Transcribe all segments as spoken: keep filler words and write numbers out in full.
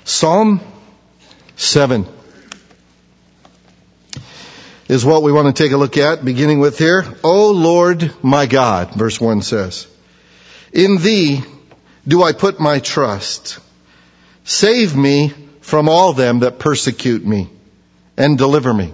Psalm seven is what we want to take a look at, beginning with here. O Lord my God, verse one says, in thee do I put my trust. Save me from all them that persecute me, and deliver me,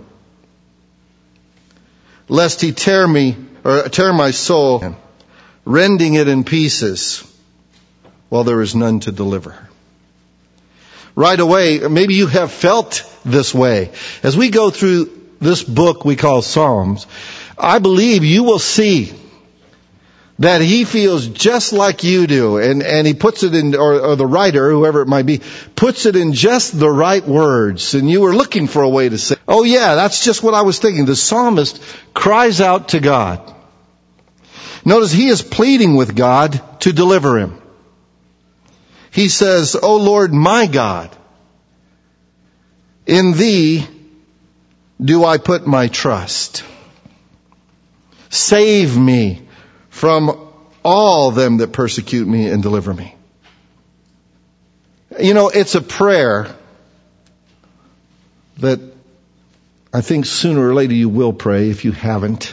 lest he tear me, or tear my soul, rending it in pieces, while there is none to deliver. Right away, maybe you have felt this way. As we go through this book we call Psalms, I believe you will see that he feels just like you do. And, and he puts it in, or, or the writer, whoever it might be, puts it in just the right words. And you were looking for a way to say, oh yeah, that's just what I was thinking. The psalmist cries out to God. Notice he is pleading with God to deliver him. He says, O Lord my God, in thee do I put my trust. Save me from all them that persecute me and deliver me. You know, it's a prayer that I think sooner or later you will pray if you haven't.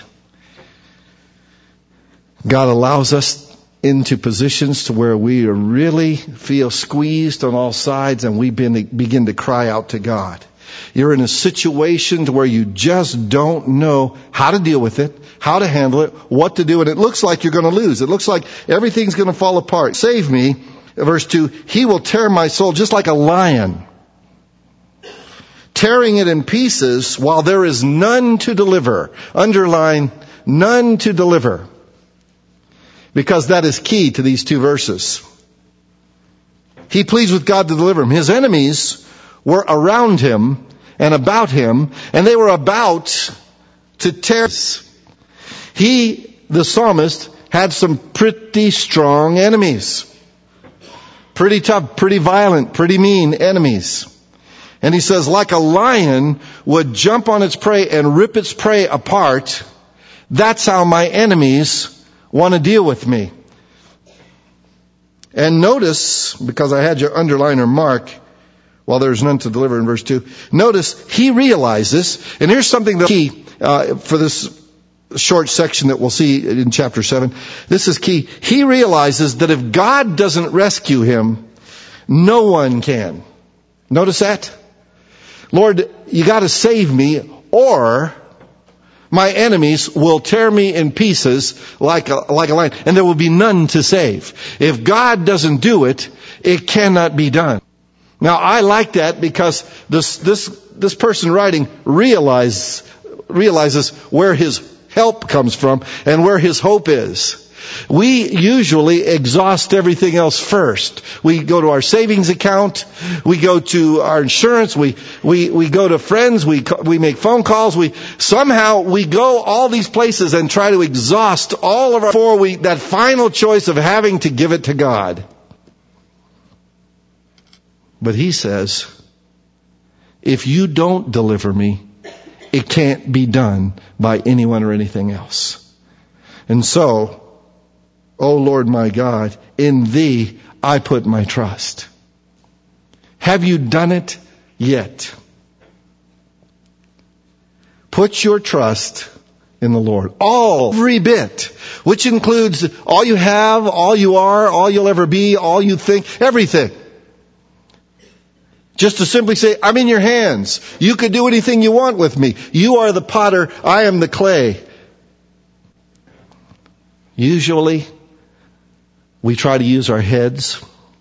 God allows us into positions to where we really feel squeezed on all sides and we begin to cry out to God. You're in a situation to where you just don't know how to deal with it, how to handle it, what to do, and it looks like you're going to lose. It looks like everything's going to fall apart. Save me, verse two, he will tear my soul just like a lion, tearing it in pieces while there is none to deliver. Underline, none to deliver. Because that is key to these two verses. He pleads with God to deliver him. His enemies were around him and about him, and they were about to tear. He, the psalmist, had some pretty strong enemies. Pretty tough, pretty violent, pretty mean enemies. And he says, like a lion would jump on its prey and rip its prey apart, that's how my enemies want to deal with me. And notice, because I had your underliner mark, while there's none to deliver in verse two, notice he realizes, and here's something that's key uh, for this short section that we'll see in chapter seven. This is key. He realizes that if God doesn't rescue him, no one can. Notice that? Lord, you got to save me, or my enemies will tear me in pieces like a, like a lion, and there will be none to save. If God doesn't do it, it cannot be done. Now, I like that because this this this person writing realize, realizes where his help comes from and where his hope is. We usually exhaust everything else first. We go to our savings account, we go to our insurance, we we we go to friends, we we make phone calls, we somehow we go all these places and try to exhaust all of our before we that final choice of having to give it to God. But he says, if you don't deliver me, it can't be done by anyone or anything else. And so, O Lord my God, in thee I put my trust. Have you done it yet? Put your trust in the Lord. All, every bit, which includes all you have, all you are, all you'll ever be, all you think, everything. Just to simply say, I'm in your hands. You could do anything you want with me. You are the potter, I am the clay. Usually, we try to use our heads.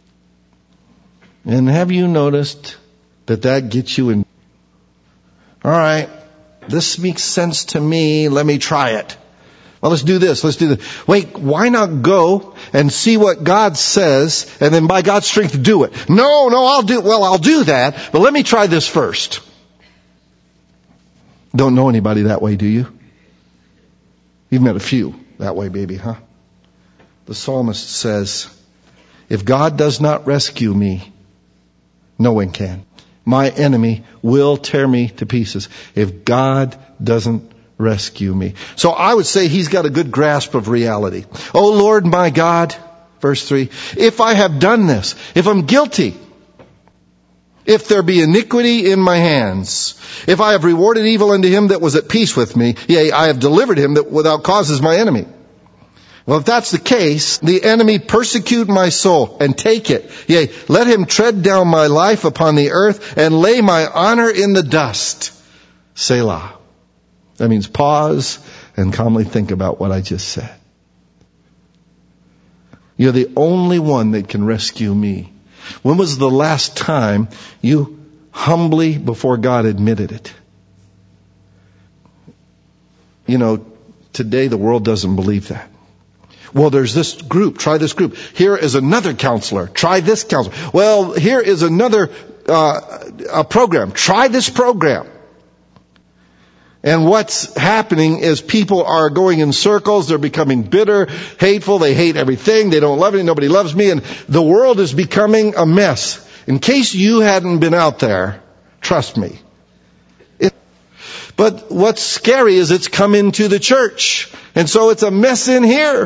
And have you noticed that that gets you in? All right, this makes sense to me. Let me try it. Well, let's do this. Let's do this. Wait, why not go and see what God says and then by God's strength do it? No, no, I'll do, well, I'll do that, but let me try this first. Don't know anybody that way, do you? You've met a few that way, baby, huh? The psalmist says, if God does not rescue me, no one can. My enemy will tear me to pieces if God doesn't rescue me. So I would say he's got a good grasp of reality. Oh Lord my God, verse three, if I have done this, if I'm guilty, if there be iniquity in my hands. If I have rewarded evil unto him that was at peace with me, yea, I have delivered him that without cause is my enemy. Well, if that's the case, the enemy persecute my soul and take it. Yea, let him tread down my life upon the earth and lay my honor in the dust. Selah. That means pause and calmly think about what I just said. You're the only one that can rescue me. When was the last time you humbly before God admitted it? You know, today the world doesn't believe that. Well, there's this group. Try this group. Here is another counselor. Try this counselor. Well, here is another uh, a program. Try this program. And what's happening is people are going in circles. They're becoming bitter, hateful. They hate everything. They don't love it. Nobody loves me. And the world is becoming a mess. In case you hadn't been out there, trust me. It, but what's scary is it's come into the church. And so it's a mess in here.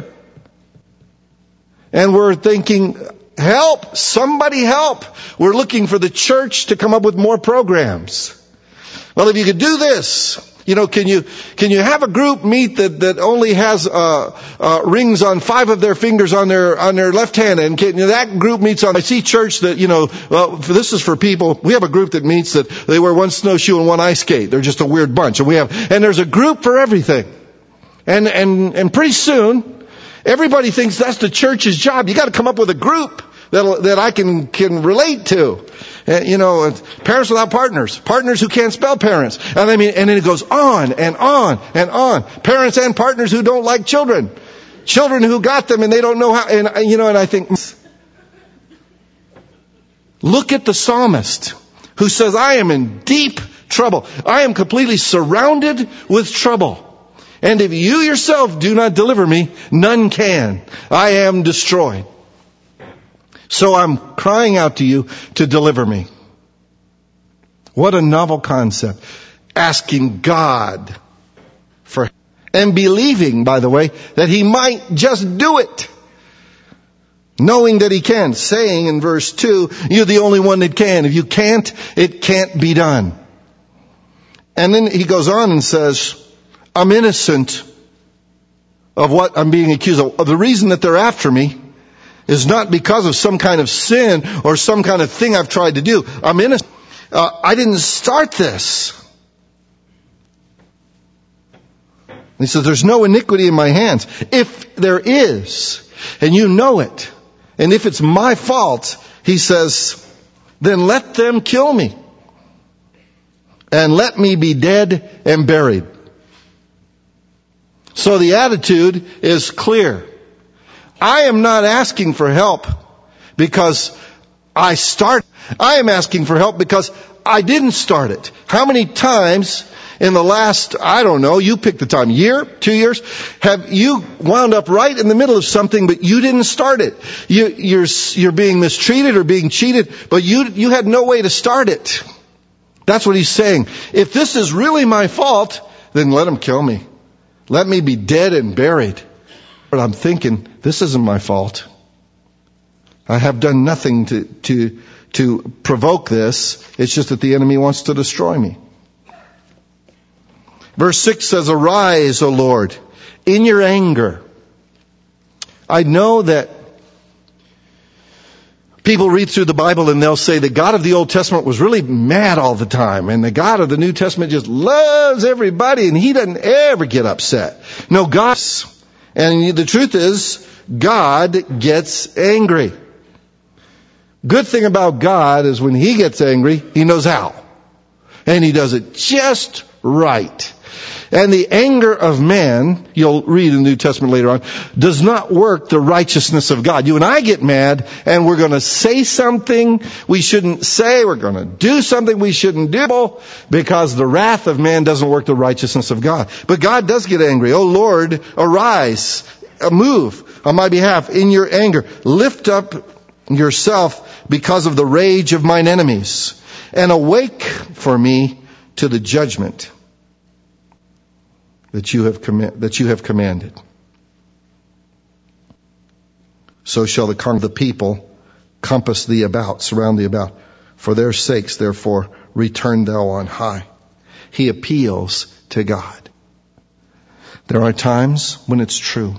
And we're thinking, help, somebody help. We're looking for the church to come up with more programs. Well, if you could do this, you know, can you, can you have a group meet that, that only has, uh, uh, rings on five of their fingers on their, on their left hand? And can, that group meets on, I see church that, you know, well, this is for people. We have a group that meets that they wear one snowshoe and one ice skate. They're just a weird bunch. And we have, and there's a group for everything. And, and, and pretty soon, everybody thinks that's the church's job. You got to come up with a group that that I can can relate to. Uh, you know, parents without partners, partners who can't spell parents, and I mean, and then it goes on and on and on. Parents and partners who don't like children, children who got them and they don't know how. And you know, and I think, look at the psalmist who says, "I am in deep trouble. I am completely surrounded with trouble." And if you yourself do not deliver me, none can. I am destroyed. So I'm crying out to you to deliver me. What a novel concept. Asking God for, and believing, by the way, that He might just do it. Knowing that He can. Saying in verse two, you're the only one that can. If you can't, it can't be done. And then he goes on and says, I'm innocent of what I'm being accused of. The reason that they're after me is not because of some kind of sin or some kind of thing I've tried to do. I'm innocent. Uh, I didn't start this. He says, there's no iniquity in my hands. If there is, and you know it, and if it's my fault, he says, then let them kill me. And let me be dead and buried. So the attitude is clear. I am not asking for help because I start. I am asking for help because I didn't start it. How many times in the last, I don't know, you pick the time, year, two years, have you wound up right in the middle of something, but you didn't start it? You, you're, you're being mistreated or being cheated, but you, you had no way to start it. That's what he's saying. If this is really my fault, then let him kill me. Let me be dead and buried. But I'm thinking, this isn't my fault. I have done nothing to, to, to provoke this. It's just that the enemy wants to destroy me. Verse six says, arise, O Lord, in your anger. I know that people read through the Bible and they'll say the God of the Old Testament was really mad all the time. And the God of the New Testament just loves everybody and He doesn't ever get upset. No, God, and the truth is, God gets angry. Good thing about God is when He gets angry, He knows how. And He does it just right. And the anger of man, you'll read in the New Testament later on, does not work the righteousness of God. You and I get mad and we're going to say something we shouldn't say. We're going to do something we shouldn't do because the wrath of man doesn't work the righteousness of God. But God does get angry. Oh Lord, arise, move on my behalf in your anger. Lift up yourself because of the rage of mine enemies and awake for me to the judgment that you have com- that you have commanded. So shall the con- the people compass thee about, surround thee about. For their sakes, therefore, return thou on high. He appeals to God. There are times when it's true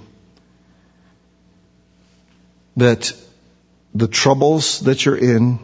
that the troubles that you're in,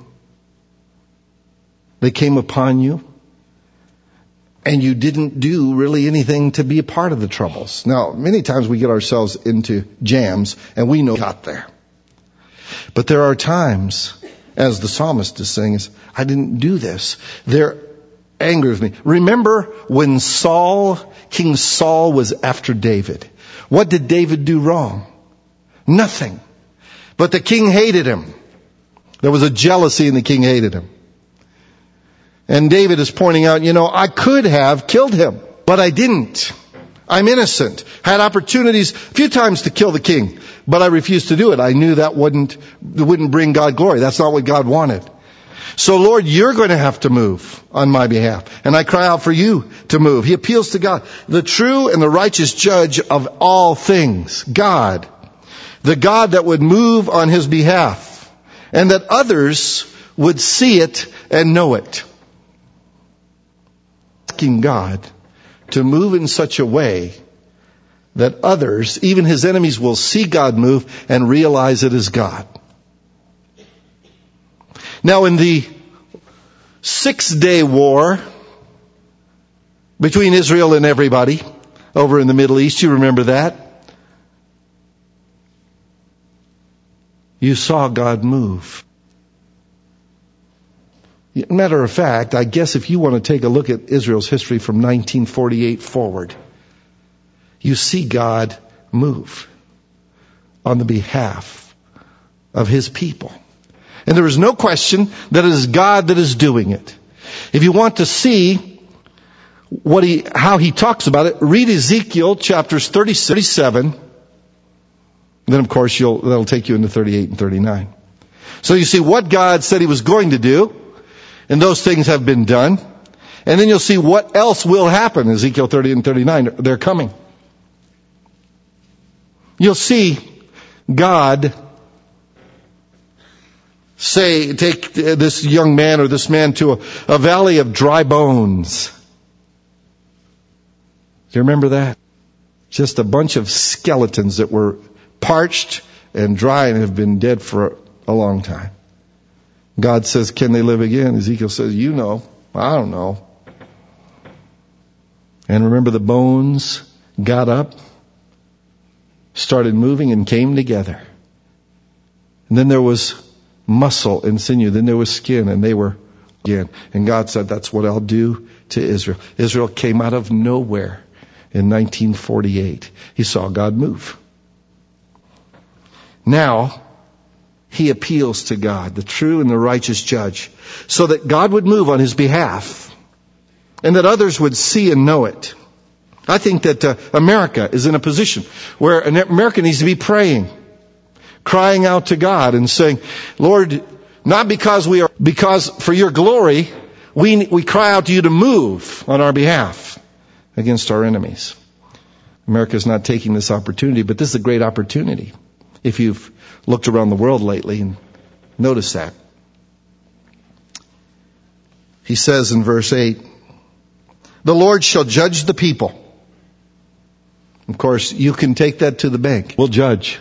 they came upon you, and you didn't do really anything to be a part of the troubles. Now, many times we get ourselves into jams, and we know we got there. But there are times, as the psalmist is saying, is, I didn't do this. They're angry with me. Remember when Saul, King Saul was after David. What did David do wrong? Nothing. But the king hated him. There was a jealousy and the king hated him. And David is pointing out, you know, I could have killed him, but I didn't. I'm innocent. Had opportunities a few times to kill the king, but I refused to do it. I knew that wouldn't, wouldn't bring God glory. That's not what God wanted. So Lord, you're going to have to move on my behalf. And I cry out for you to move. He appeals to God, the true and the righteous judge of all things. God. The God that would move on his behalf. And that others would see it and know it. Asking God to move in such a way that others, even his enemies, will see God move and realize it is God. Now, in the six-day war between Israel and everybody over in the Middle East, you remember that? You saw God move. Matter of fact, I guess if you want to take a look at Israel's history from nineteen forty-eight forward, you see God move on the behalf of his people. And there is no question that it is God that is doing it. If you want to see what he, how he talks about it, read Ezekiel chapters thirty-six, thirty-seven. Then of course you'll, that'll take you into thirty-eight and thirty-nine. So you see what God said he was going to do, and those things have been done. And then you'll see what else will happen. Ezekiel thirty and thirty-nine, they're coming. You'll see God say, take this young man or this man to a, a valley of dry bones. Do you remember that? Just a bunch of skeletons that were parched and dry and have been dead for a long time. God says, can they live again? Ezekiel says, you know. I don't know. And remember, the bones got up, started moving, and came together. And then there was muscle and sinew. Then there was skin, and they were again. And God said, that's what I'll do to Israel. Israel came out of nowhere in nineteen forty-eight. He saw God move. Now, he appeals to God, the true and the righteous judge, so that God would move on his behalf and that others would see and know it. I think that uh, America is in a position where America needs to be praying, crying out to God and saying, Lord, not because we are, because for your glory, we, we cry out to you to move on our behalf against our enemies. America is not taking this opportunity, but this is a great opportunity. If you've looked around the world lately and noticed that. He says in verse eight, the Lord shall judge the people. Of course, you can take that to the bank. We'll judge.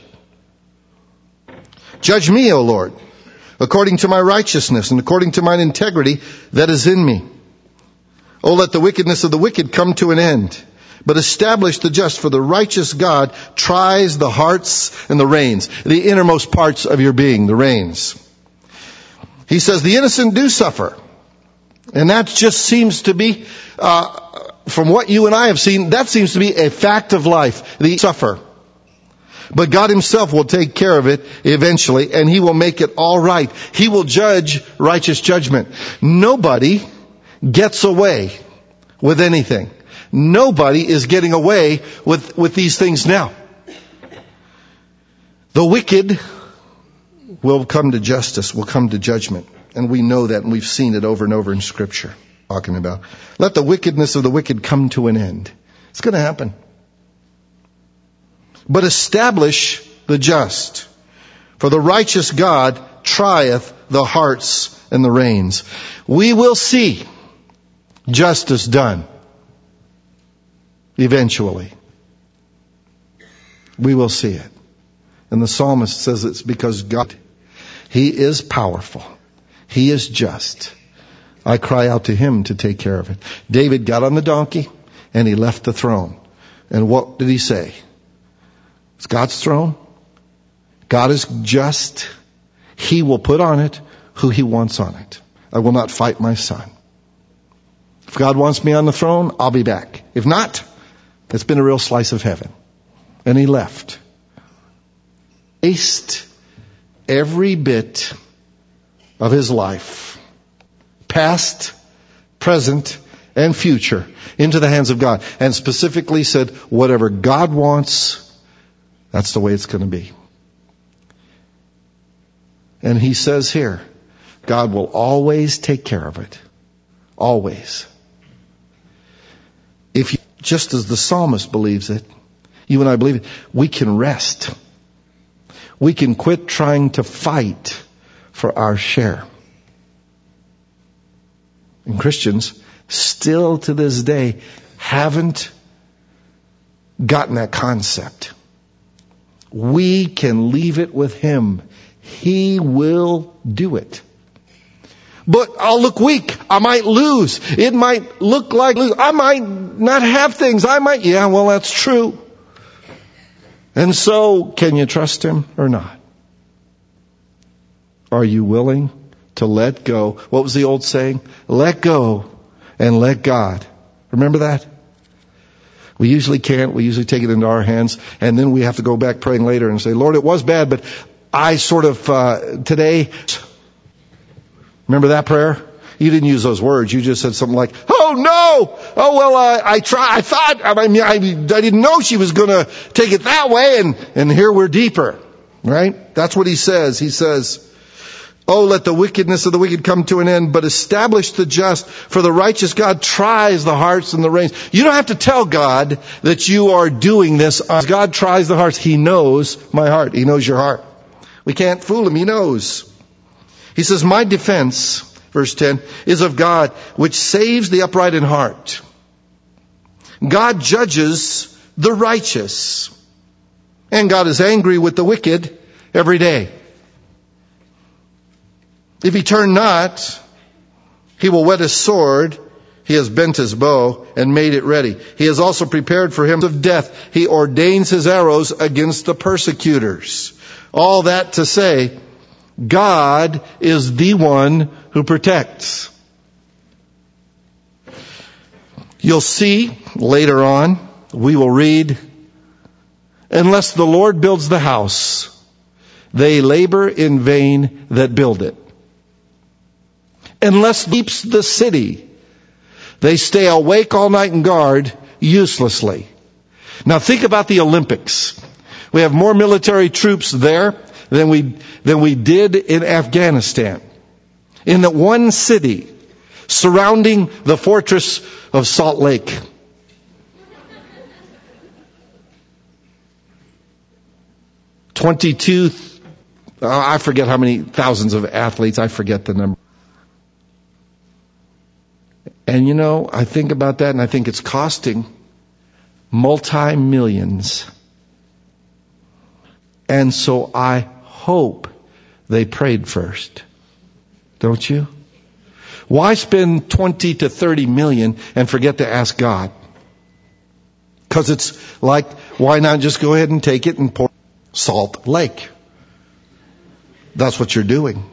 Judge me, O Lord, according to my righteousness and according to mine integrity that is in me. O let the wickedness of the wicked come to an end, but establish the just, for the righteous God tries the hearts and the reins, the innermost parts of your being, the reins. He says the innocent do suffer. And that just seems to be, uh, from what you and I have seen, that seems to be a fact of life. They suffer. But God himself will take care of it eventually, and he will make it all right. He will judge righteous judgment. Nobody gets away with anything. Nobody is getting away with, with these things now. The wicked will come to justice, will come to judgment. And we know that, and we've seen it over and over in Scripture. Talking about, let the wickedness of the wicked come to an end. It's going to happen. But establish the just. For the righteous God trieth the hearts and the reins. We will see justice done. Eventually. We will see it. And the psalmist says it's because God, He is powerful. He is just. I cry out to Him to take care of it. David got on the donkey and he left the throne. And what did he say? It's God's throne. God is just. He will put on it who He wants on it. I will not fight my son. If God wants me on the throne, I'll be back. If not, it's been a real slice of heaven. And he left. Placed every bit of his life, past, present, and future, into the hands of God. And specifically said, whatever God wants, that's the way it's going to be. And he says here, God will always take care of it. Always. If you, just as the psalmist believes it, you and I believe it, we can rest. We can quit trying to fight for our share. And Christians still to this day haven't gotten that concept. We can leave it with Him. He will do it. But I'll look weak. I might lose. It might look like lose. I might not have things. I might, yeah, well, that's true. And so, can you trust Him or not? Are you willing to let go? What was the old saying? Let go and let God. Remember that? We usually can't. We usually take it into our hands. And then we have to go back praying later and say, Lord, it was bad, but I sort of, uh, today, remember that prayer? You didn't use those words. You just said something like, oh no! Oh well, uh, I try, I thought, I mean, I, I didn't know she was gonna take it that way, and, and here we're deeper. Right? That's what he says. He says, oh, let the wickedness of the wicked come to an end, but establish the just, for the righteous God tries the hearts and the reins. You don't have to tell God that you are doing this. As God tries the hearts, He knows my heart. He knows your heart. We can't fool Him. He knows. He says, my defense, verse ten, is of God, which saves the upright in heart. God judges the righteous. And God is angry with the wicked every day. If he turn not, He will whet his sword. He has bent his bow and made it ready. He has also prepared for him of death. He ordains his arrows against the persecutors. All that to say, God is the one who protects. You'll see later on, we will read, unless the Lord builds the house, they labor in vain that build it. Unless He keeps the city, they stay awake all night and guard uselessly. Now think about the Olympics. We have more military troops there than we, than we did in Afghanistan. In that one city surrounding the fortress of Salt Lake. twenty-two, oh, I forget how many thousands of athletes, I forget the number. And you know, I think about that and I think it's costing multi-millions. And so I hope they prayed first. Don't you? Why spend twenty to thirty million and forget to ask God? Because it's like, why not just go ahead and take it and pour Salt Lake? That's what you're doing.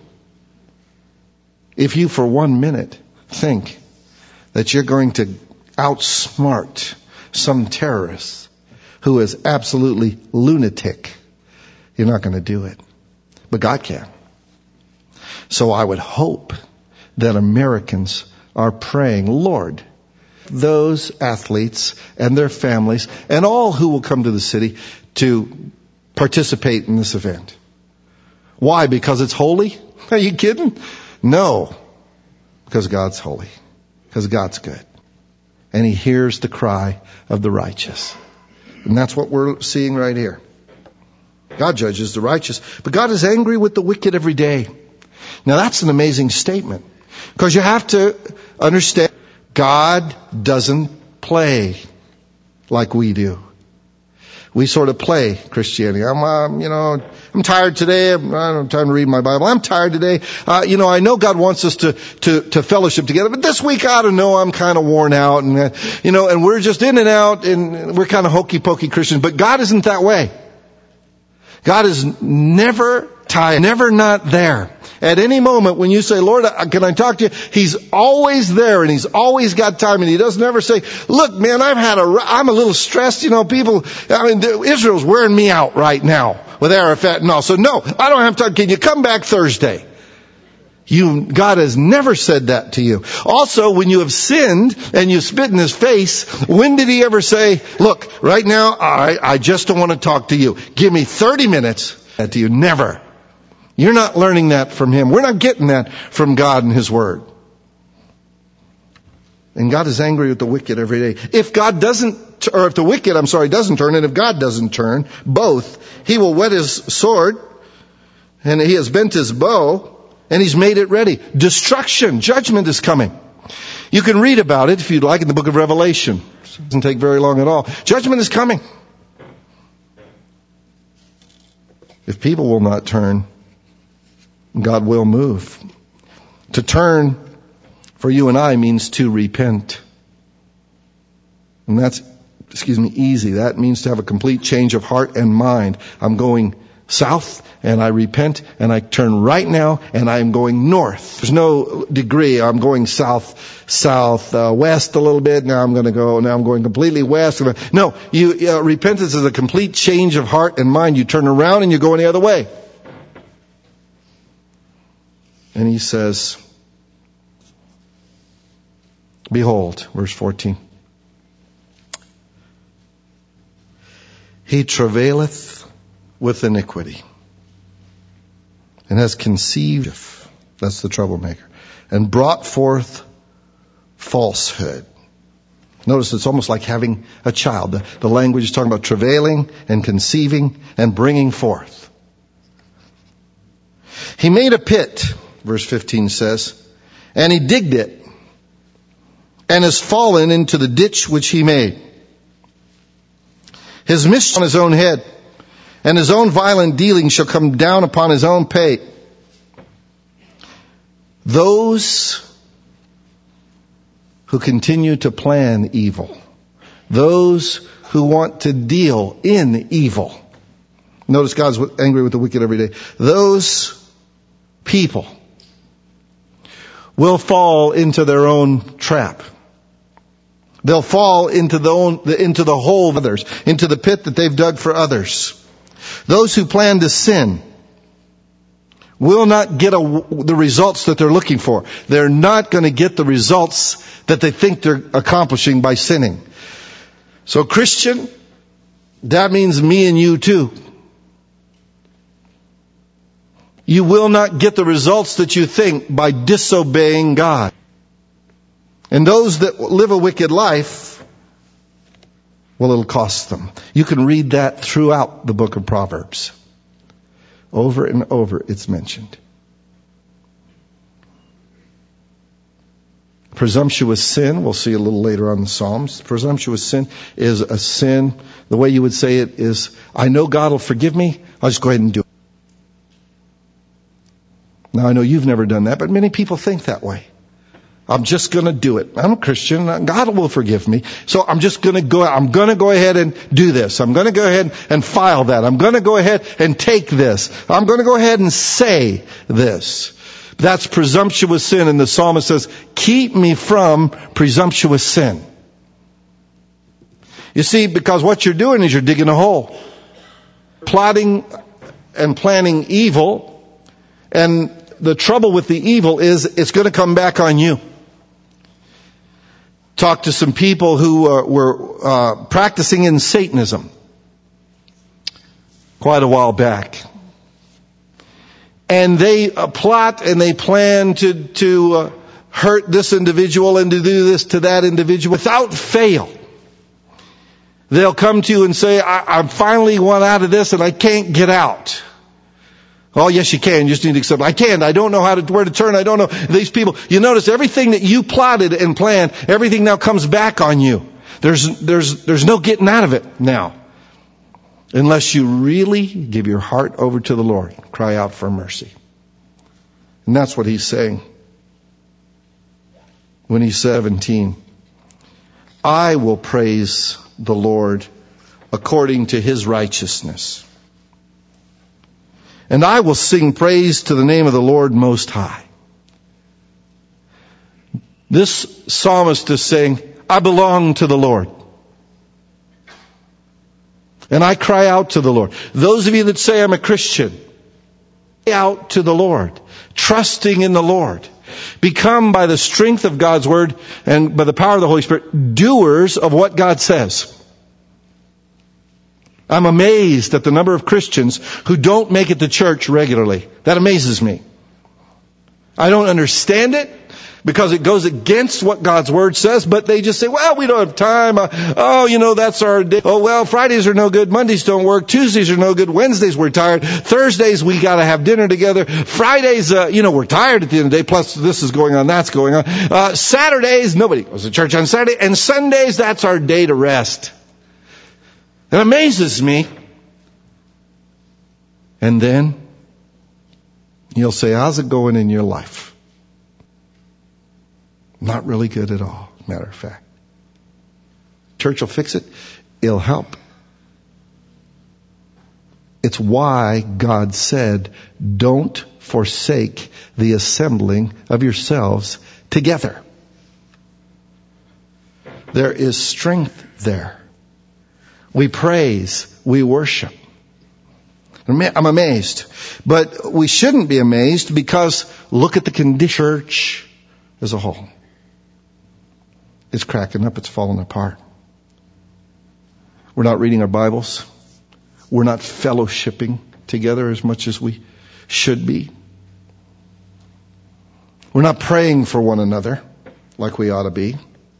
If you for one minute think that you're going to outsmart some terrorist who is absolutely lunatic, you're not going to do it. But God can. So I would hope that Americans are praying, Lord, those athletes and their families and all who will come to the city to participate in this event. Why? Because it's holy? Are you kidding? No. Because God's holy. Because God's good. And He hears the cry of the righteous. And that's what we're seeing right here. God judges the righteous. But God is angry with the wicked every day. Now that's an amazing statement, because you have to understand God doesn't play like we do. We sort of play Christianity. I'm, um, you know, I'm tired today. I'm, I don't have time to read my Bible. I'm tired today. Uh, you know, I know God wants us to, to, to fellowship together, but this week, I don't know, I'm kind of worn out, and, uh, you know, and we're just in and out, and we're kind of hokey pokey Christians, but God isn't that way. God is never tired, never not there. At any moment when you say, Lord, can I talk to you? He's always there, and He's always got time, and He doesn't ever say, look, man, I've had a, I'm a little stressed, you know, people, I mean, Israel's wearing me out right now with Arafat and all. So no, I don't have time. Can you come back Thursday? You, God has never said that to you. Also, when you have sinned and you spit in His face, when did He ever say, look, right now, I, I just don't want to talk to you. Give me thirty minutes to you. Never. You're not learning that from Him. We're not getting that from God and His Word. And God is angry with the wicked every day. If God doesn't, or if the wicked, I'm sorry, doesn't turn, and if God doesn't turn, both, He will whet His sword, and He has bent His bow, and He's made it ready. Destruction, judgment is coming. You can read about it, if you'd like, in the book of Revelation. It doesn't take very long at all. Judgment is coming. If people will not turn, God will move. To turn for you and I means to repent. And that's, excuse me, easy. That means to have a complete change of heart and mind. I'm going south, and I repent, and I turn right now, and I'm going north. There's no degree. I'm going south, south, uh, west a little bit. Now I'm going to go, now I'm going completely west. No, you, uh, repentance is a complete change of heart and mind. You turn around and you're going the other way. And He says, behold, verse fourteen, he travaileth with iniquity, and has conceived, that's the troublemaker, and brought forth falsehood. Notice it's almost like having a child. The, the language is talking about travailing and conceiving and bringing forth. He made a pit, verse fifteen says, and he digged it, and has fallen into the ditch which he made. His mischief on his own head, and his own violent dealing shall come down upon his own pate. Those who continue to plan evil, those who want to deal in evil. Notice God's angry with the wicked every day. Those people will fall into their own trap. They'll fall into the own, into the hole of others, into the pit that they've dug for others. Those who plan to sin will not get a, the results that they're looking for. They're not going to get the results that they think they're accomplishing by sinning. So Christian, that means me and you too. You will not get the results that you think by disobeying God. And those that live a wicked life, well, it'll cost them. You can read that throughout the book of Proverbs. Over and over it's mentioned. Presumptuous sin, we'll see a little later on in the Psalms. Presumptuous sin is a sin, the way you would say it is, I know God will forgive me, I'll just go ahead and do it. Now I know you've never done that, but many people think that way. I'm just going to do it. I'm a Christian. God will forgive me. So I'm just going to go, I'm going to go ahead and do this. I'm going to go ahead and file that. I'm going to go ahead and take this. I'm going to go ahead and say this. That's presumptuous sin. And the psalmist says, keep me from presumptuous sin. You see, because what you're doing is you're digging a hole. Plotting and planning evil. And the trouble with the evil is it's going to come back on you. Talked to some people who uh, were uh, practicing in Satanism quite a while back. And they uh, plot and they plan to, to uh, hurt this individual and to do this to that individual without fail. They'll come to you and say, I, I finally want out of this and I can't get out. Oh, yes, you can. You just need to accept. I can't. I don't know how to, where to turn. I don't know these people. You notice everything that you plotted and planned, everything now comes back on you. There's, there's, there's no getting out of it now. Unless you really give your heart over to the Lord. Cry out for mercy. And that's what he's saying. When he's seventeen. I will praise the Lord according to his righteousness. And I will sing praise to the name of the Lord Most High. This psalmist is saying, I belong to the Lord. And I cry out to the Lord. Those of you that say I'm a Christian, cry out to the Lord, trusting in the Lord. Become, by the strength of God's Word and by the power of the Holy Spirit, doers of what God says. I'm amazed at the number of Christians who don't make it to church regularly. That amazes me. I don't understand it because it goes against what God's Word says, but they just say, well, we don't have time. Uh, oh, you know, that's our day. Oh, well, Fridays are no good. Mondays don't work. Tuesdays are no good. Wednesdays we're tired. Thursdays we got to have dinner together. Fridays, uh, you know, we're tired at the end of the day. Plus this is going on, that's going on. Uh, Saturdays, nobody goes to church on Saturday. And Sundays, that's our day to rest. It amazes me. And then you'll say, how's it going in your life? Not really good at all, matter of fact. Church will fix it. It'll help. It's why God said, don't forsake the assembling of yourselves together. There is strength there. We praise, we worship. I'm amazed. But we shouldn't be amazed because look at the condition of the church as a whole. It's cracking up, it's falling apart. We're not reading our Bibles. We're not fellowshipping together as much as we should be. We're not praying for one another like we ought to be.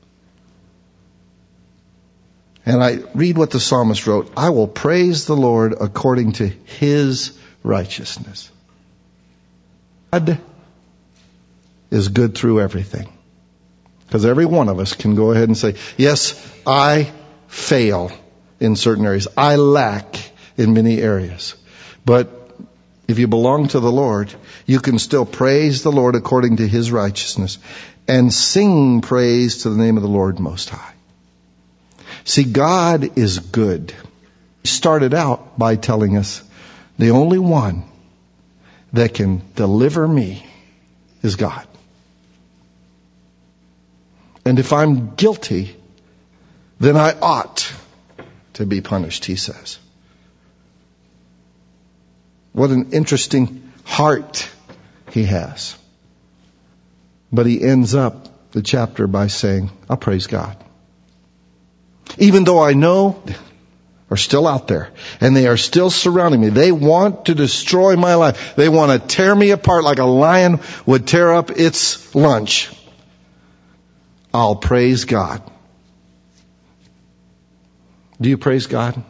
And I read what the psalmist wrote. I will praise the Lord according to his righteousness. God is good through everything. Because every one of us can go ahead and say, yes, I fail in certain areas. I lack in many areas. But if you belong to the Lord, you can still praise the Lord according to his righteousness and sing praise to the name of the Lord Most High. See, God is good. He started out by telling us the only one that can deliver me is God. And if I'm guilty, then I ought to be punished, he says. What an interesting heart he has. But he ends up the chapter by saying, I'll praise God. Even though I know are still out there and they are still surrounding me. They want to destroy my life. They want to tear me apart like a lion would tear up its lunch. I'll praise God. Do you praise God?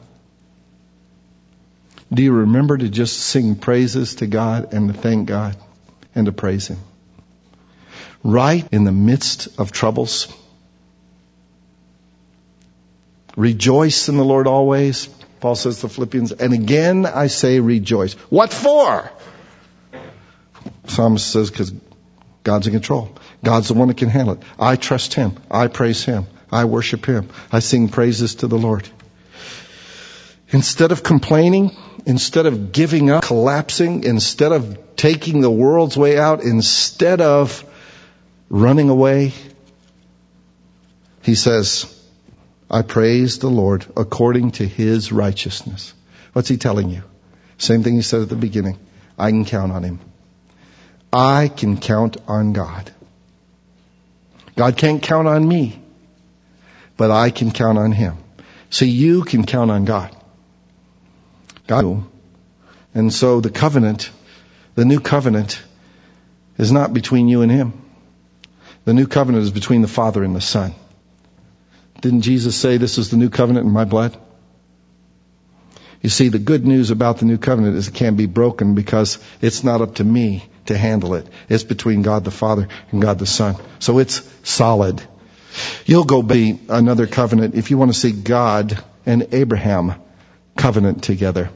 Do you remember to just sing praises to God and to thank God and to praise him? Right in the midst of troubles. Rejoice in the Lord always, Paul says to the Philippians. And again I say rejoice. What for? Psalmist says because God's in control. God's the one that can handle it. I trust him. I praise him. I worship him. I sing praises to the Lord. Instead of complaining, instead of giving up, collapsing, instead of taking the world's way out, instead of running away, he says, I praise the Lord according to his righteousness. What's he telling you? Same thing he said at the beginning. I can count on him. I can count on God. God can't count on me, but I can count on him. So you can count on God. God. And so the covenant, the new covenant, is not between you and him. The new covenant is between the Father and the Son. Didn't Jesus say, this is the new covenant in my blood? You see, the good news about the new covenant is it can't be broken because it's not up to me to handle it. It's between God the Father and God the Son. So it's solid. You'll go be another covenant if you want to see God and Abraham covenant together.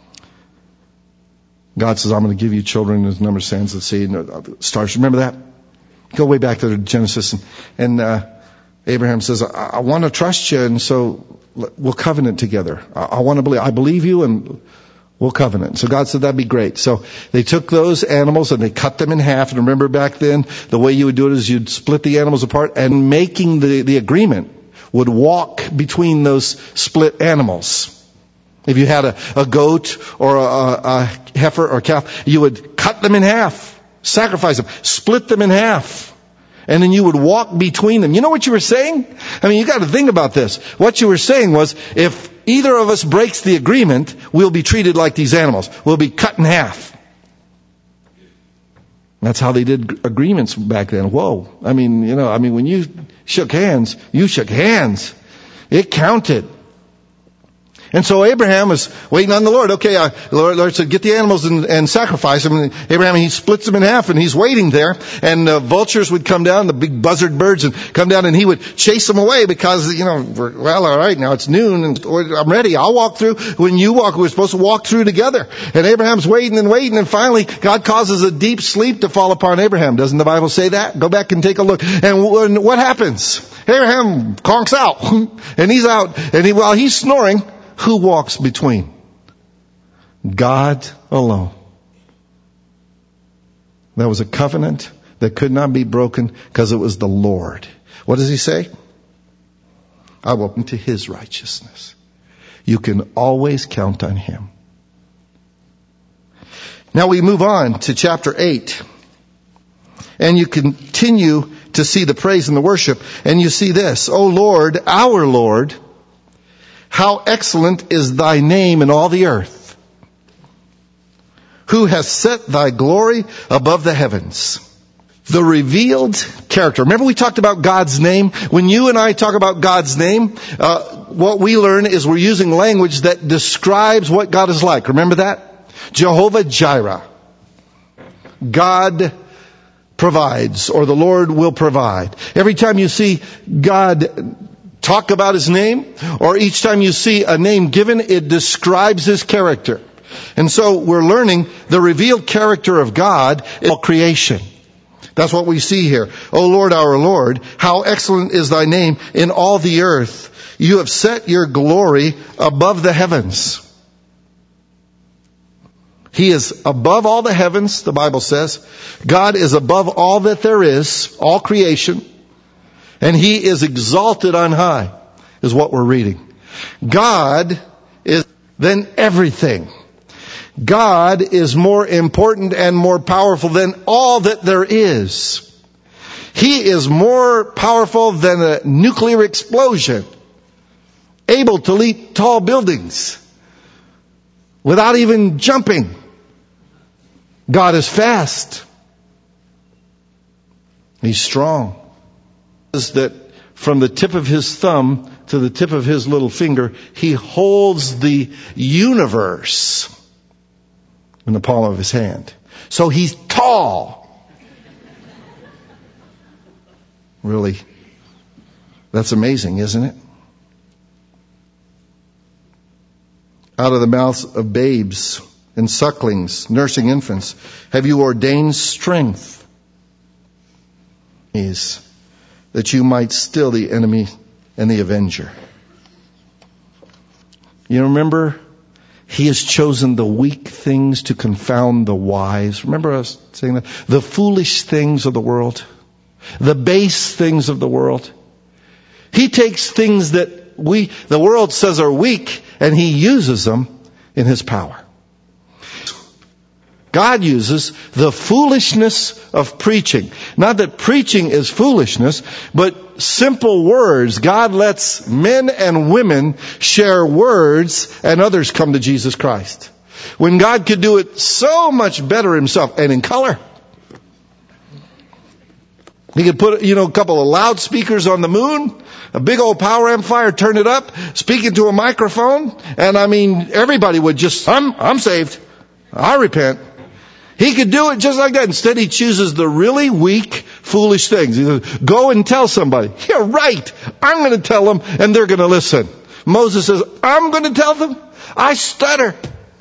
God says, I'm going to give you children as number of sands of the sea and stars. Remember that? Go way back to Genesis. And, and uh, Abraham says, I, I want to trust you, and so we'll covenant together. I, I want to believe. I believe you, and we'll covenant. So God said, that'd be great. So they took those animals and they cut them in half. And remember back then, the way you would do it is you'd split the animals apart, and making the, the agreement would walk between those split animals. If you had a, a goat or a, a heifer or a calf, you would cut them in half, sacrifice them, split them in half, and then you would walk between them. You know what you were saying? I mean, you got to think about this. What you were saying was, if either of us breaks the agreement, we'll be treated like these animals. We'll be cut in half. That's how they did agreements back then. Whoa. I mean, you know, I mean, when you shook hands, you shook hands. It counted. And so Abraham was waiting on the Lord. Okay, uh, the Lord, Lord said, get the animals and, and sacrifice them. And Abraham, he splits them in half, and he's waiting there. And uh, vultures would come down, the big buzzard birds, and come down, and he would chase them away because, you know, we're, well, all right, now it's noon, and I'm ready. I'll walk through. When you walk, we're supposed to walk through together. And Abraham's waiting and waiting, and finally God causes a deep sleep to fall upon Abraham. Doesn't the Bible say that? Go back and take a look. And what happens? Abraham conks out, and he's out, and he, while he's snoring, who walks between? God alone. That was a covenant that could not be broken because it was the Lord. What does he say? I will come to his righteousness. You can always count on him. Now we move on to chapter eight. And you continue to see the praise and the worship. And you see this. O Lord, our Lord, how excellent is thy name in all the earth, who has set thy glory above the heavens. The revealed character. Remember we talked about God's name? When you and I talk about God's name, uh, what we learn is we're using language that describes what God is like. Remember that? Jehovah Jireh. God provides, or the Lord will provide. Every time you see God talk about his name, or each time you see a name given, it describes his character. And so we're learning the revealed character of God in all creation. That's what we see here. O Lord, our Lord, how excellent is thy name in all the earth. You have set your glory above the heavens. He is above all the heavens, the Bible says. God is above all that there is, all creation. And he is exalted on high, is what we're reading. God is than everything. God is more important and more powerful than all that there is. He is more powerful than a nuclear explosion, able to leap tall buildings without even jumping. God is fast. He's strong. That from the tip of his thumb to the tip of his little finger, he holds the universe in the palm of his hand. So he's tall. Really, that's amazing, isn't it? Out of the mouths of babes and sucklings, nursing infants, have you ordained strength, is that you might still the enemy and the avenger. You remember, he has chosen the weak things to confound the wise. Remember us saying that? The foolish things of the world, the base things of the world. He takes things that we, the world says are weak, and he uses them in his power. God uses the foolishness of preaching. Not that preaching is foolishness, but simple words. God lets men and women share words and others come to Jesus Christ. When God could do it so much better himself and in color. He could put, you know, a couple of loudspeakers on the moon, a big old power amplifier, turn it up, speak into a microphone, and I mean, everybody would just, I'm, I'm saved. I repent. He could do it just like that. Instead, he chooses the really weak, foolish things. He says, go and tell somebody. Yeah, right. I'm going to tell them, and they're going to listen. Moses says, I'm going to tell them. I stutter.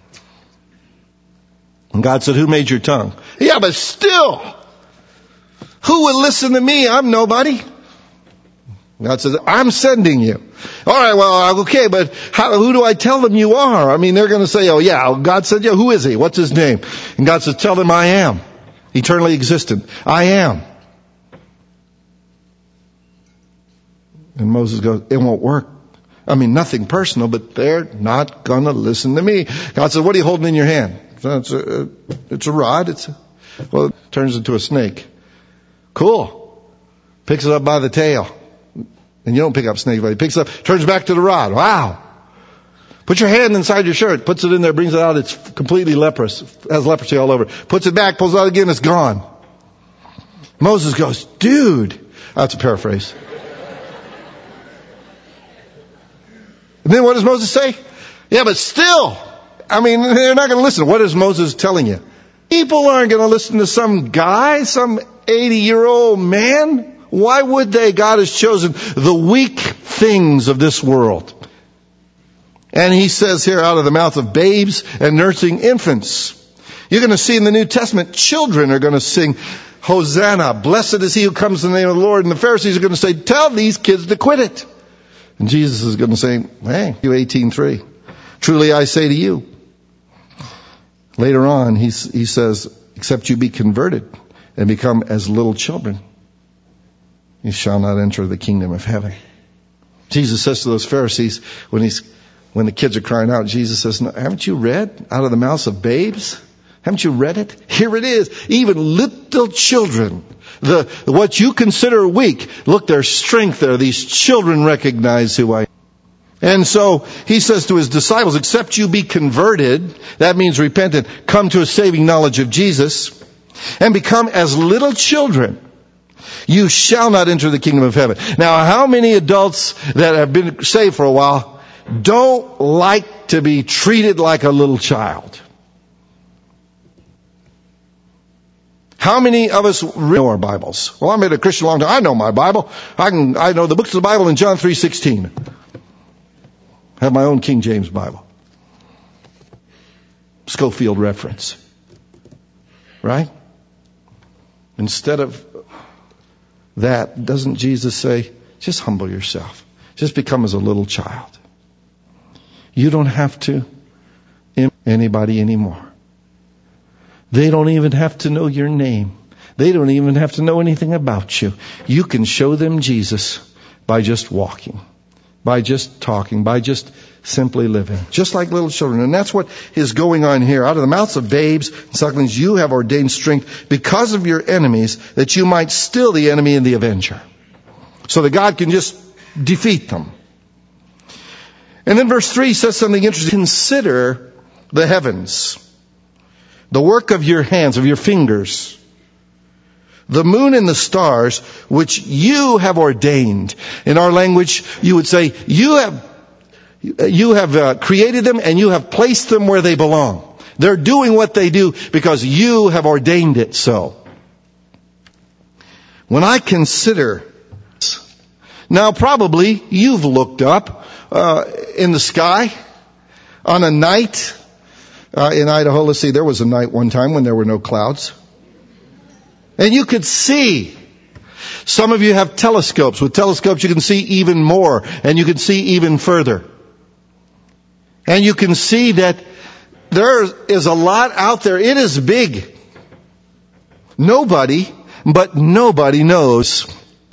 And God said, who made your tongue? Yeah, but still, who would listen to me? I'm nobody. God says, I'm sending you. All right, well, okay, but how, who do I tell them you are? I mean, they're going to say, oh yeah, God said, yeah, who is he? What's his name? And God says, tell them I am. Eternally existent. I am. And Moses goes, it won't work. I mean, nothing personal, but they're not going to listen to me. God says, what are you holding in your hand? It's a, it's a rod. It's a, well, it turns into a snake. Cool. Picks it up by the tail. And you don't pick up snake, but he picks it up, turns back to the rod. Wow. Put your hand inside your shirt, puts it in there, brings it out. It's completely leprous. Has leprosy all over. Puts it back, pulls it out again, it's gone. Moses goes, dude. That's a paraphrase. And then what does Moses say? Yeah, but still, I mean, they're not going to listen. What is Moses telling you? People aren't going to listen to some guy, some eighty-year-old man. Why would they? God has chosen the weak things of this world. And he says here, out of the mouth of babes and nursing infants. You're going to see in the New Testament, children are going to sing, Hosanna, blessed is he who comes in the name of the Lord. And the Pharisees are going to say, tell these kids to quit it. And Jesus is going to say, hey, you eighteen three. Truly I say to you. Later on, he, he says, except you be converted and become as little children, you shall not enter the kingdom of heaven. Jesus says to those Pharisees, when he's, when the kids are crying out, Jesus says, no, haven't you read out of the mouths of babes? Haven't you read it? Here it is. Even little children, the, what you consider weak, look, their strength there. These children recognize who I am. And so he says to his disciples, except you be converted, that means repentant, come to a saving knowledge of Jesus, and become as little children, you shall not enter the kingdom of heaven. Now, how many adults that have been saved for a while don't like to be treated like a little child? How many of us know our Bibles? Well, I've been a Christian a long time. I know my Bible. I can, I know the books of the Bible in John three sixteen. I have my own King James Bible. Schofield reference. Right? Instead of that, doesn't Jesus say, just humble yourself. Just become as a little child. You don't have to impress anybody anymore. They don't even have to know your name. They don't even have to know anything about you. You can show them Jesus by just walking, by just talking, by just simply living. Just like little children. And that's what is going on here. Out of the mouths of babes and sucklings, you have ordained strength because of your enemies, that you might still the enemy and the avenger. So that God can just defeat them. And then verse three says something interesting. Consider the heavens, the work of your hands, of your fingers, the moon and the stars, which you have ordained. In our language, you would say, you have, you have uh, created them and you have placed them where they belong. They're doing what they do because you have ordained it so. When I consider, now probably you've looked up uh, in the sky on a night uh, in Idaho. Let's see, there was a night one time when there were no clouds. And you could see. Some of you have telescopes. With telescopes you can see even more, and you can see even further. And you can see that there is a lot out there. It is big. Nobody, but nobody knows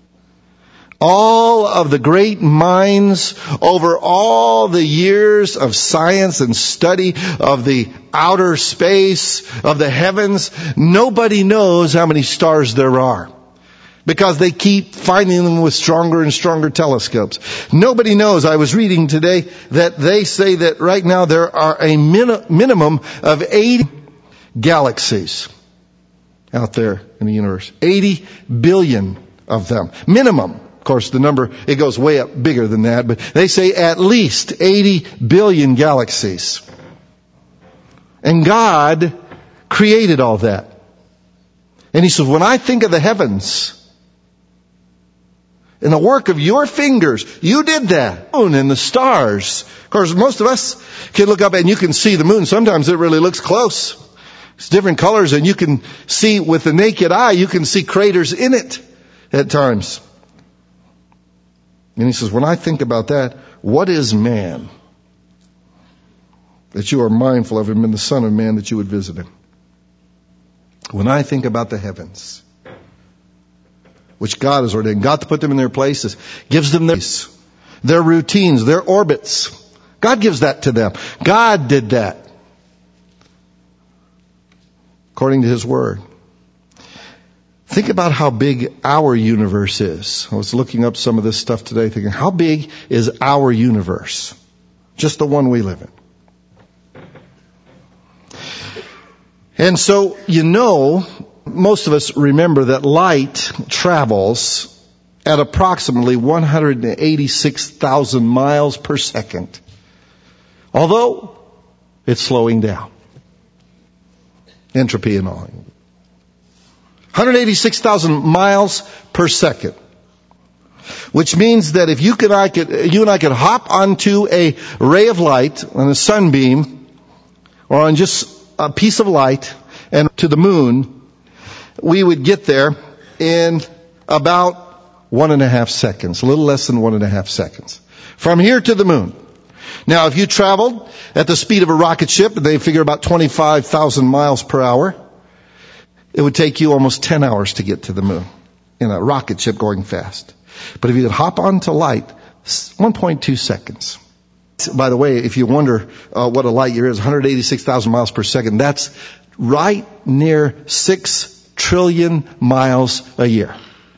all of the great minds over all the years of science and study of the outer space, of the heavens. Nobody knows how many stars there are, because they keep finding them with stronger and stronger telescopes. Nobody knows. I was reading today that they say that right now there are a min- minimum of eighty galaxies out there in the universe. eighty billion of them. Minimum. Of course, the number, it goes way up bigger than that, but they say at least eighty billion galaxies. And God created all that. And he says, when I think of the heavens and the work of your fingers, you did that. The moon and the stars. Of course, most of us can look up and you can see the moon. Sometimes it really looks close. It's different colors, and you can see with the naked eye, you can see craters in it at times. And he says, when I think about that, what is man that you are mindful of him, and the Son of Man that you would visit him? When I think about the heavens, which God has ordained, God to put them in their places, gives them their, their routines, their orbits. God gives that to them. God did that, according to his word. Think about how big our universe is. I was looking up some of this stuff today, thinking, how big is our universe? Just the one we live in. And so, you know, most of us remember that light travels at approximately one hundred eighty-six thousand miles per second. Although, it's slowing down. Entropy and all. one hundred eighty-six thousand miles per second. Which means that if you, could, I could, you and I could hop onto a ray of light, on a sunbeam, or on just a piece of light, and to the moon, we would get there in about one and a half seconds, a little less than one and a half seconds. From here to the moon. Now, if you traveled at the speed of a rocket ship, they figure about twenty-five thousand miles per hour, it would take you almost ten hours to get to the moon in a rocket ship going fast. But if you could hop onto light, one point two seconds. By the way, if you wonder uh, what a light year is, one hundred eighty-six thousand miles per second, that's right near six trillion miles a year.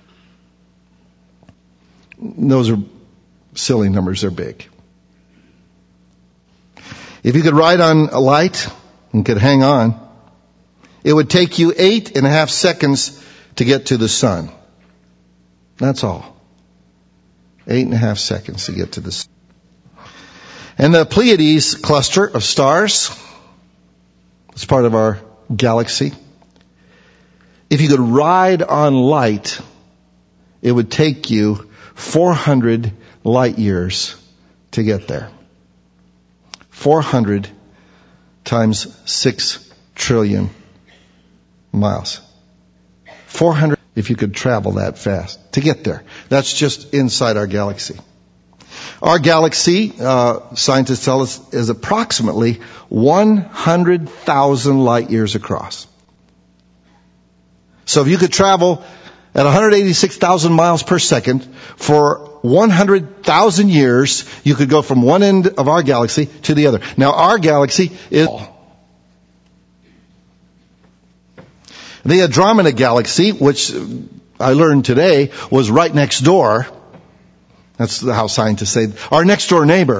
Those are silly numbers, they're big. If you could ride on a light and could hang on, it would take you eight and a half seconds to get to the sun. That's all. Eight and a half seconds to get to the sun. And the Pleiades cluster of stars, it's part of our galaxy. If you could ride on light, it would take you four hundred light years to get there. four hundred times six trillion miles. four hundred if you could travel that fast to get there. That's just inside our galaxy. Our galaxy, uh, scientists tell us, is approximately one hundred thousand light years across. So if you could travel at one hundred eighty-six thousand miles per second for one hundred thousand years, you could go from one end of our galaxy to the other. Now, our galaxy is the Andromeda Galaxy, which I learned today was right next door. That's how scientists say it. Our next door neighbor.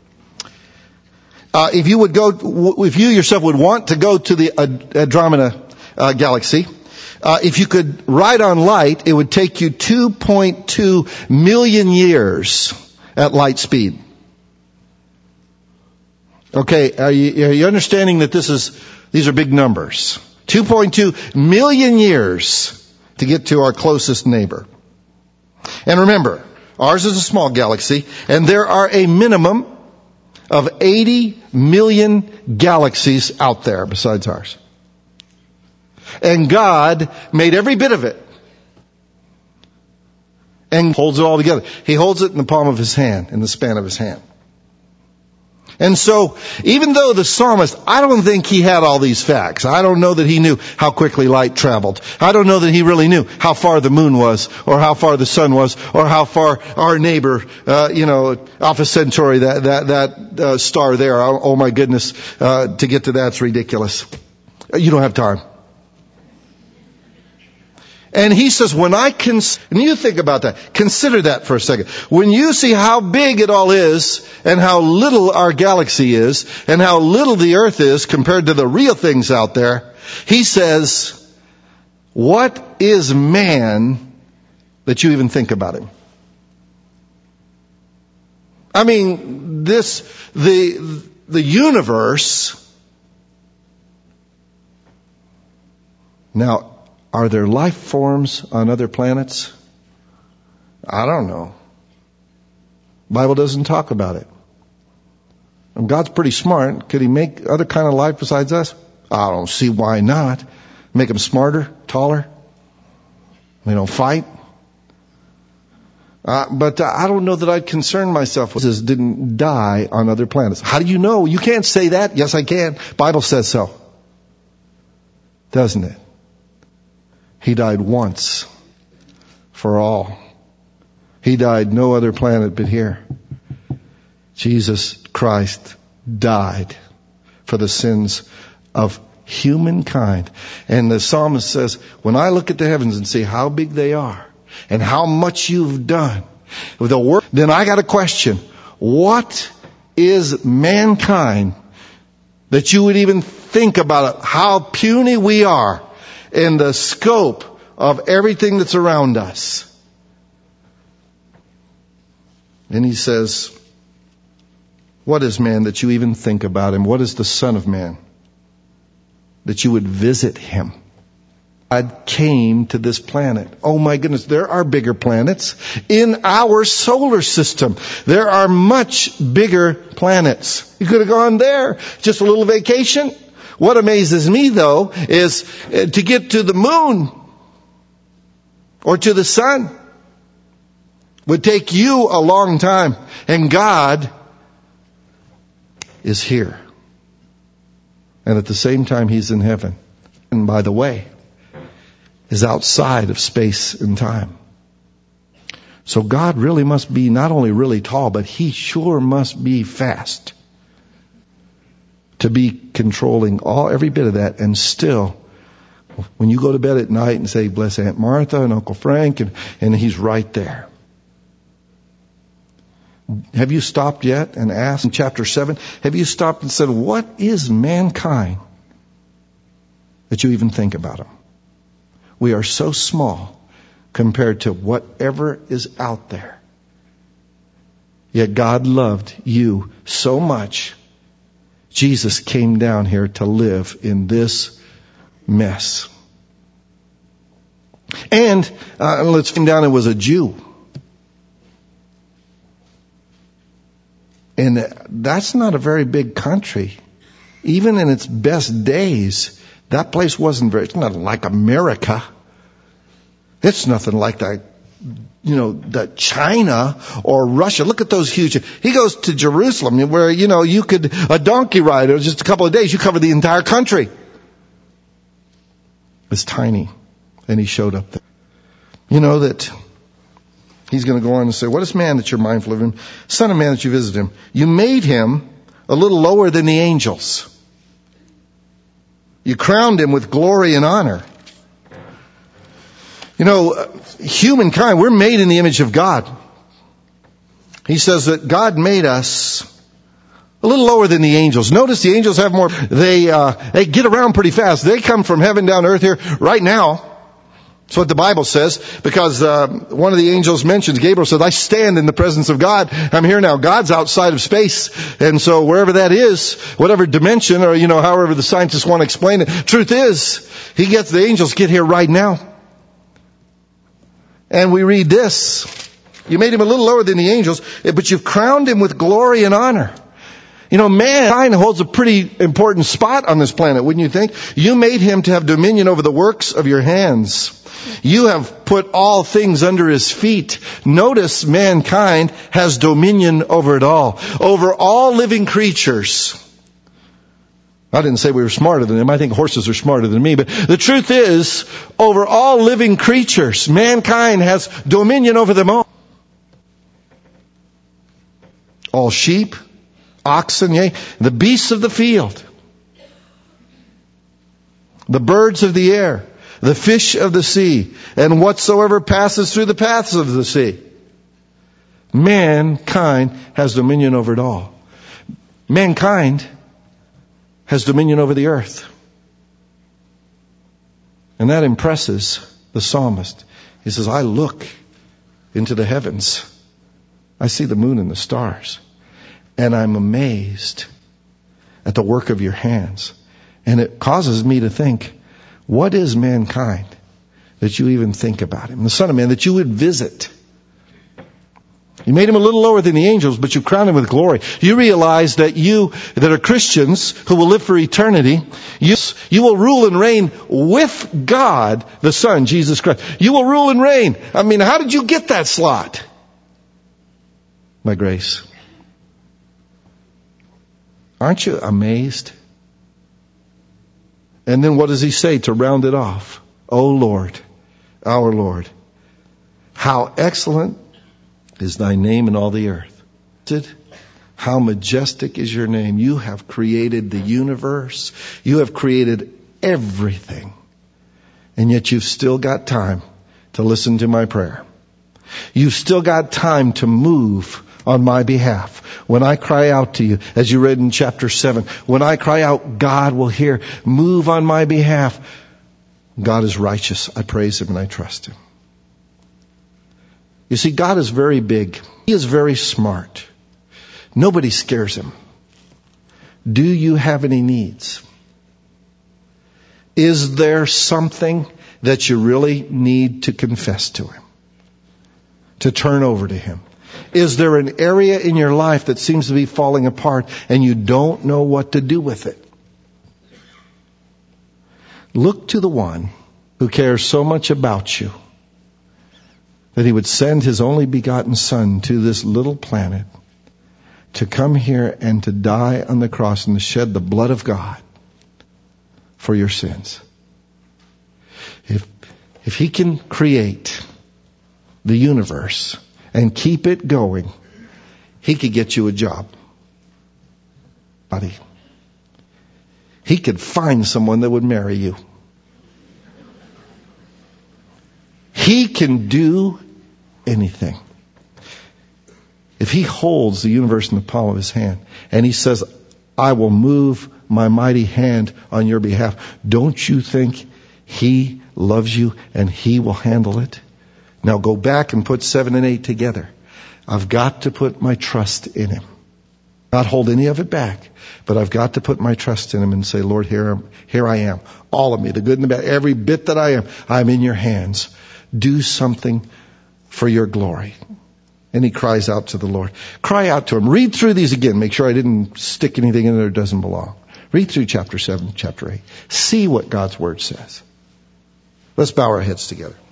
Uh, if you would go, if you yourself would want to go to the Andromeda uh, Galaxy, uh, if you could ride on light, it would take you two point two million years at light speed. Okay, are you, are you understanding that this is, these are big numbers? two point two million years to get to our closest neighbor. And remember, ours is a small galaxy, and there are a minimum of eighty million galaxies out there besides ours. And God made every bit of it and holds it all together. He holds it in the palm of his hand, in the span of his hand. And so, even though the psalmist, I don't think he had all these facts. I don't know that he knew how quickly light traveled. I don't know that he really knew how far the moon was, or how far the sun was, or how far our neighbor, uh, you know, Alpha Centauri, that that that uh, star there. Oh, oh my goodness, uh, to get to that's ridiculous. You don't have time. And he says, when I cons- and you think about that, consider that for a second. When you see how big it all is, and how little our galaxy is, and how little the earth is compared to the real things out there, he says, what is man that you even think about him. I mean, this, the, the universe. Now, are there life forms on other planets? I don't know. Bible doesn't talk about it. And God's pretty smart. Could he make other kind of life besides us? I don't see why not. Make them smarter, taller. They don't fight. Uh, but uh, I don't know that I'd concern myself with Jesus didn't die on other planets. How do you know? You can't say that. Yes, I can. Bible says so. Doesn't it? He died once for all. He died no other planet but here. Jesus Christ died for the sins of humankind. And the psalmist says, when I look at the heavens and see how big they are and how much you've done with the work, then I got a question. What is mankind that you would even think about it? How puny we are in the scope of everything that's around us. And he says, what is man that you even think about him? What is the Son of Man that you would visit him? God came to this planet. Oh my goodness, there are bigger planets in our solar system. There are much bigger planets. You could have gone there, just a little vacation. What amazes me though is to get to the moon or to the sun would take you a long time. And God is here. And at the same time, he's in heaven. And by the way, is outside of space and time. So God really must be not only really tall, but he sure must be fast to be controlling all every bit of that. And still, when you go to bed at night and say, bless Aunt Martha and Uncle Frank, and, and he's right there. Have you stopped yet and asked in chapter seven, have you stopped and said, what is mankind that you even think about him? We are so small compared to whatever is out there. Yet God loved you so much. Jesus came down here to live in this mess. And uh, let's come down, it was a Jew. And that's not a very big country. Even in its best days, that place wasn't very, it's not like America. It's nothing like that, you know, that China or Russia. Look at those huge, he goes to Jerusalem where, you know, you could, a donkey ride, it was just a couple of days, you cover the entire country. It's tiny. And he showed up there. You know that he's going to go on and say, what is man that you're mindful of him? Son of man that you visit him. You made him a little lower than the angels. You crowned him with glory and honor. You know, humankind, we're made in the image of God. He says that God made us a little lower than the angels. Notice the angels have more, they, uh, they get around pretty fast. They come from heaven down to earth here right now. That's what the Bible says, because uh, one of the angels mentions, Gabriel said, I stand in the presence of God. I'm here now. God's outside of space. And so wherever that is, whatever dimension, or, you know, however the scientists want to explain it, truth is, he gets, the angels get here right now. And we read this. You made him a little lower than the angels, but you've crowned him with glory and honor. You know, mankind holds a pretty important spot on this planet, wouldn't you think? You made him to have dominion over the works of your hands. You have put all things under his feet. Notice mankind has dominion over it all. Over all living creatures. I didn't say we were smarter than them. I think horses are smarter than me. But the truth is, over all living creatures, mankind has dominion over them all. All sheep, oxen, yea, the beasts of the field, the birds of the air, the fish of the sea, and whatsoever passes through the paths of the sea. Mankind has dominion over it all. Mankind has dominion over the earth. And that impresses the psalmist. He says, I look into the heavens. I see the moon and the stars. And I'm amazed at the work of your hands. And it causes me to think, what is mankind that you even think about him? The Son of Man, that you would visit. You made him a little lower than the angels, but you crowned him with glory. You realize that you that are Christians who will live for eternity, you, you will rule and reign with God, the Son, Jesus Christ. You will rule and reign. I mean, how did you get that slot? By grace. Aren't you amazed? And then what does he say to round it off? O Lord, our Lord, how excellent is thy name in all the earth. How majestic is your name. You have created the universe. You have created everything. And yet you've still got time to listen to my prayer. You've still got time to move on my behalf. When I cry out to you, as you read in chapter seven, when I cry out, God will hear. Move on my behalf. God is righteous. I praise him and I trust him. You see, God is very big. He is very smart. Nobody scares him. Do you have any needs? Is there something that you really need to confess to him? To turn over to him? Is there an area in your life that seems to be falling apart and you don't know what to do with it? Look to the one who cares so much about you that he would send his only begotten Son to this little planet to come here and to die on the cross and to shed the blood of God for your sins. If, if he can create the universe and keep it going, he could get you a job. Buddy. He could find someone that would marry you. He can do anything. If he holds the universe in the palm of his hand and he says, I will move my mighty hand on your behalf, don't you think he loves you and he will handle it? Now go back and put seven and eight together. I've got to put my trust in him. Not hold any of it back, but I've got to put my trust in him and say, Lord, here, here I am. All of me, the good and the bad, every bit that I am, I'm in your hands. Do something for your glory. And he cries out to the Lord. Cry out to him. Read through these again. Make sure I didn't stick anything in there that doesn't belong. Read through chapter seven, chapter eight. See what God's word says. Let's bow our heads together.